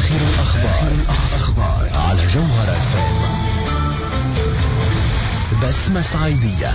آخر الأخبار على جوهرة FM. بسمة صعيدية.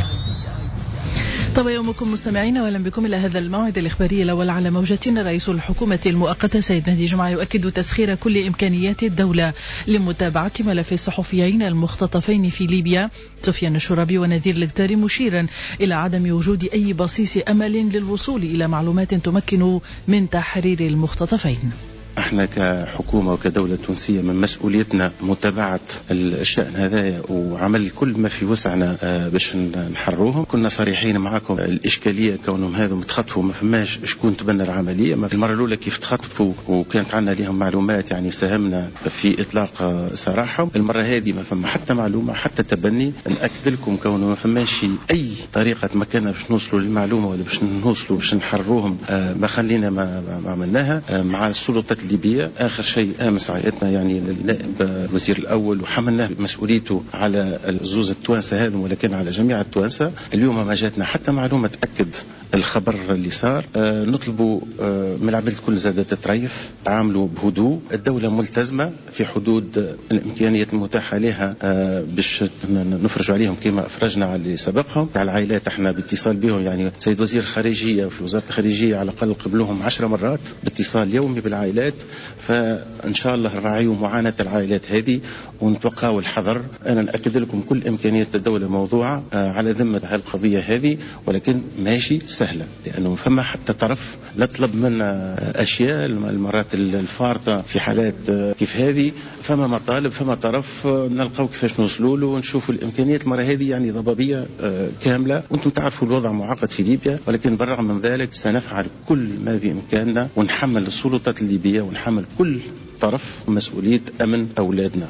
طب يومكم مستمعين، واهلا بكم الى هذا الموعد الاخباري الاول على موجتنا. رئيس الحكومه المؤقته سيد مهدي جمعه يؤكد تسخير كل امكانيات الدوله لمتابعه ملف الصحفيين المختطفين في ليبيا سفيان الشرابي ونذير القتاري، مشيرا الى عدم وجود اي بصيص امل للوصول الى معلومات تمكن من تحرير المختطفين. احنا كحكومة وكدولة تونسية من مسؤوليتنا متابعة الشأن هذا وعمل كل ما في وسعنا باش نحروهم. كنا صريحين معكم، الإشكالية كونهم هذا متخطفوا ما فماش شكون تبنى العملية. المرة الأولى كيف تخطفوا وكانت عنا لهم معلومات يعني ساهمنا في إطلاق سراحهم. المرة هذه ما فما حتى معلومة حتى تبني. نأكد لكم كونه ما فماش أي طريقة تمكننا باش نوصلوا للمعلومة ولا باش نوصلوا باش نحروهم. ما خلينا ما عملناها مع السلطات الليبية. آخر شيء أمس عيطنا يعني للنائب الوزير الأول وحملناه مسؤوليته على الزوز التوانسة هذا، ولكن على جميع التوانسة. اليوم ما جاتنا حتى معلومة تأكد الخبر اللي صار. نطلبوا من العباد الكل زادة تتريث، تعاملوا بهدوء. الدولة ملتزمة في حدود الإمكانيات المتاحة لها باش نفرج عليهم كما أفرجنا على اللي سبقهم. على العائلات احنا باتصال بهم، يعني سيد وزير الخارجية في وزارة الخارجية على الأقل قبلهم 10 مرات باتصال يومي بالعائلات. فإن شاء الله نراعيوا معاناة العائلات هذه ونتوقعوا الحذر. أنا نأكد لكم كل إمكانيات الدولة موضوعة على ذمة هالقضية هذه، ولكن ماشي سهلة لأنه فما حتى طرف لا طلب منا أشياء المرات الفارطة في حالات كيف هذه. فما مطالب فما طرف نلقاو كيفاش نوصلوا له ونشوفوا الإمكانيات. المرة هذه يعني ضبابية كاملة، وانتم تعرفوا الوضع معقد في ليبيا، ولكن بالرغم من ذلك سنفعل كل ما بإمكاننا ونحمل السلطات الليبية ونحمل كل طرف مسؤولية أمن أولادنا.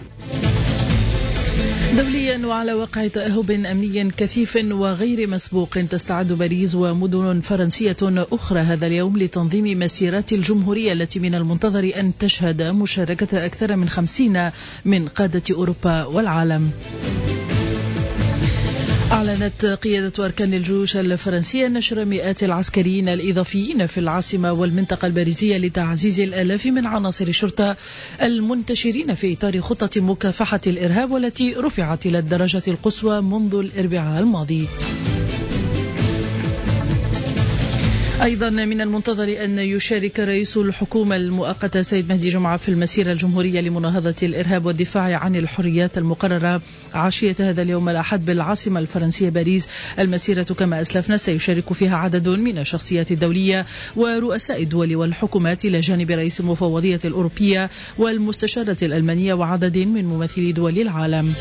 دوليا، وعلى وقع تأهب أمني كثيف وغير مسبوق تستعد باريس ومدن فرنسية أخرى هذا اليوم لتنظيم مسيرات الجمهورية التي من المنتظر أن تشهد مشاركة أكثر من 50 من قادة أوروبا والعالم. أعلنت قيادة أركان الجيوش الفرنسية نشر مئات العسكريين الإضافيين في العاصمة والمنطقة الباريزية لتعزيز الآلاف من عناصر الشرطة المنتشرين في إطار خطة مكافحة الإرهاب والتي رفعت إلى الدرجة القصوى منذ الأربعاء الماضي. أيضا من المنتظر أن يشارك رئيس الحكومة المؤقتة سيد مهدي جمعة في المسيرة الجمهورية لمناهضة الإرهاب والدفاع عن الحريات المقررة عشية هذا اليوم الأحد بالعاصمة الفرنسية باريس. المسيرة كما أسلفنا سيشارك فيها عدد من الشخصيات الدولية ورؤساء الدول والحكومات إلى جانب رئيس المفوضية الأوروبية والمستشارة الألمانية وعدد من ممثلي دول العالم.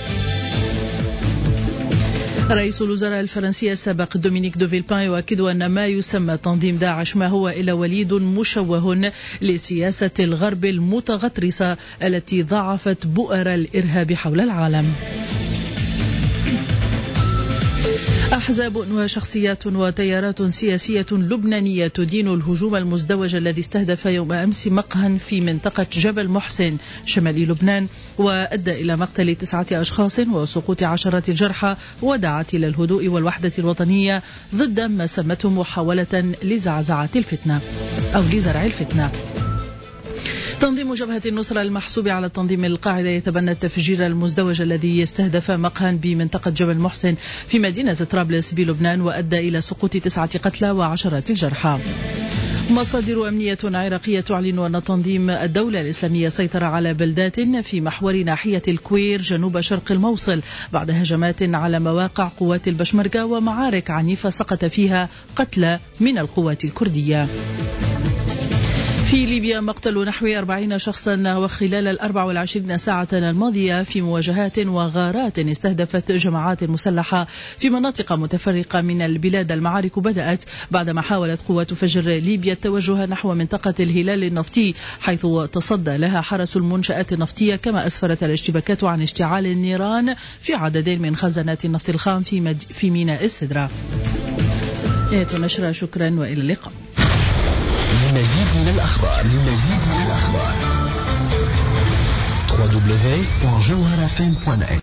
رئيس الوزراء الفرنسي السابق دومينيك دو فيلبان يؤكد أن ما يسمى تنظيم داعش ما هو إلا وليد مشوه لسياسة الغرب المتغطرسة التي ضاعفت بؤر الإرهاب حول العالم. أحزاب وشخصيات وتيارات سياسية لبنانية تدين الهجوم المزدوج الذي استهدف يوم أمس مقهى في منطقة جبل محسن شمال لبنان وأدى إلى مقتل 9 أشخاص وسقوط عشرات الجرحى، ودعت إلى الهدوء والوحدة الوطنية ضد ما سمته محاولة لزعزعة الفتنة أو لزرع الفتنة. تنظيم جبهة النصرة المحسوب على تنظيم القاعدة يتبنى التفجير المزدوج الذي استهدف مقهى بمنطقة جبل محسن في مدينة طرابلس بلبنان وأدى إلى سقوط 9 قتلى وعشرات الجرحى. مصادر أمنية عراقية تعلن أن تنظيم الدولة الإسلامية سيطر على بلدات في محور ناحية الكوير جنوب شرق الموصل بعد هجمات على مواقع قوات البشمركة ومعارك عنيفة سقط فيها قتلى من القوات الكردية. في ليبيا مقتل نحو 40 شخصا وخلال 24 ساعة الماضية في مواجهات وغارات استهدفت جماعات مسلحة في مناطق متفرقة من البلاد. المعارك بدأت بعدما حاولت قوات فجر ليبيا التوجه نحو منطقة الهلال النفطي حيث تصدى لها حرس المنشآت النفطية، كما أسفرت الاشتباكات عن اشتعال النيران في عدد من خزانات النفط الخام في ميناء السدرة. نهاية النشرة، شكرا وإلى اللقاء. لمزيد من الأخبار www.jawharafm.net